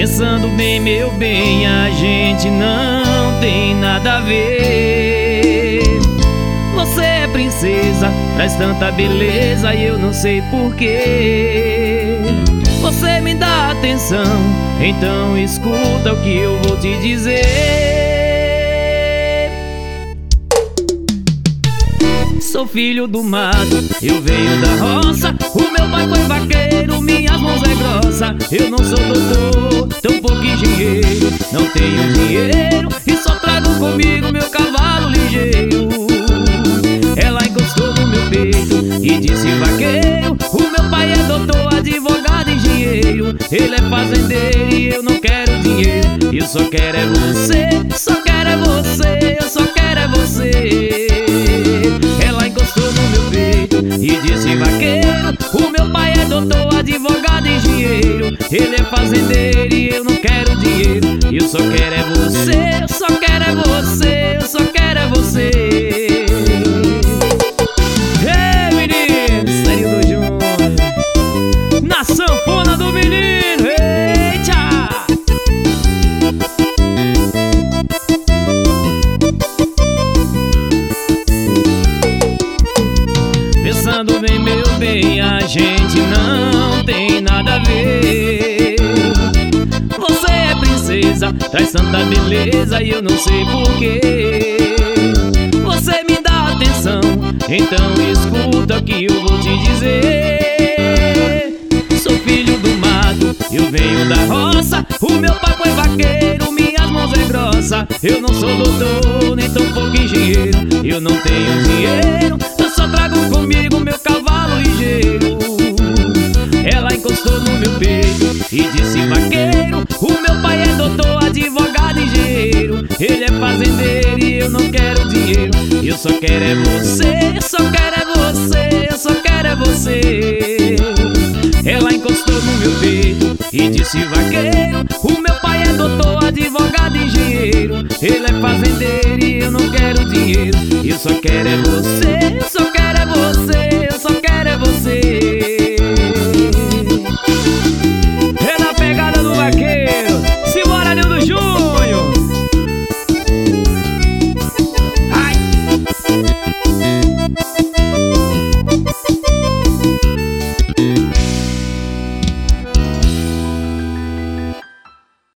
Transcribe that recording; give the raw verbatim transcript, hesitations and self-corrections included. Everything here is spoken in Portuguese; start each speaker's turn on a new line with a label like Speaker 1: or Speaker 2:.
Speaker 1: Pensando bem, meu bem, a gente não tem nada a ver. Você é princesa, traz tanta beleza e eu não sei porquê. Você me dá atenção, então escuta o que eu vou te dizer. Sou filho do mato, eu venho da roça. O meu pai foi vaqueiro, minhas mãos é grossa. Eu não sou doutor, tão pouco engenheiro. Não tenho dinheiro e só trago comigo meu cavalo ligeiro. Ela encostou no meu peito e disse: vaqueiro, o meu pai é doutor, advogado, engenheiro. Ele é fazendeiro e eu não quero dinheiro. Eu só quero é você, só quero é você, eu só quero é você. Ela encostou no meu peito e disse: vaqueiro, o meu pai é doutor, advogado, engenheiro. Ele é fazendeiro e eu não quero dinheiro. Eu só quero é você, eu só quero é você, eu só quero é você. Ei, menino, sério do Júnior, na sanfona do menino, eita! Pensando bem, meu bem, a gente não tem nada a ver. Você é princesa, traz tanta beleza e eu não sei porquê. Você me dá atenção, então escuta o que eu vou te dizer. Sou filho do mato, eu venho da roça. O meu pai foi vaqueiro, minhas mãos é grossa. Eu não sou doutor, nem tão pouco engenheiro. Eu não tenho dinheiro, eu só trago comigo meu cavalo ligeiro. Ela encostou no meu peito e disse: vaqueiro, o meu pai é doutor, advogado, engenheiro. Ele é fazendeiro e eu não quero dinheiro. Eu só quero é você, eu só quero é você, eu só quero é você. Ela encostou no meu peito e disse: vaqueiro, o meu pai é doutor, advogado, engenheiro. Ele é fazendeiro e eu não quero dinheiro. Eu só quero é você, eu só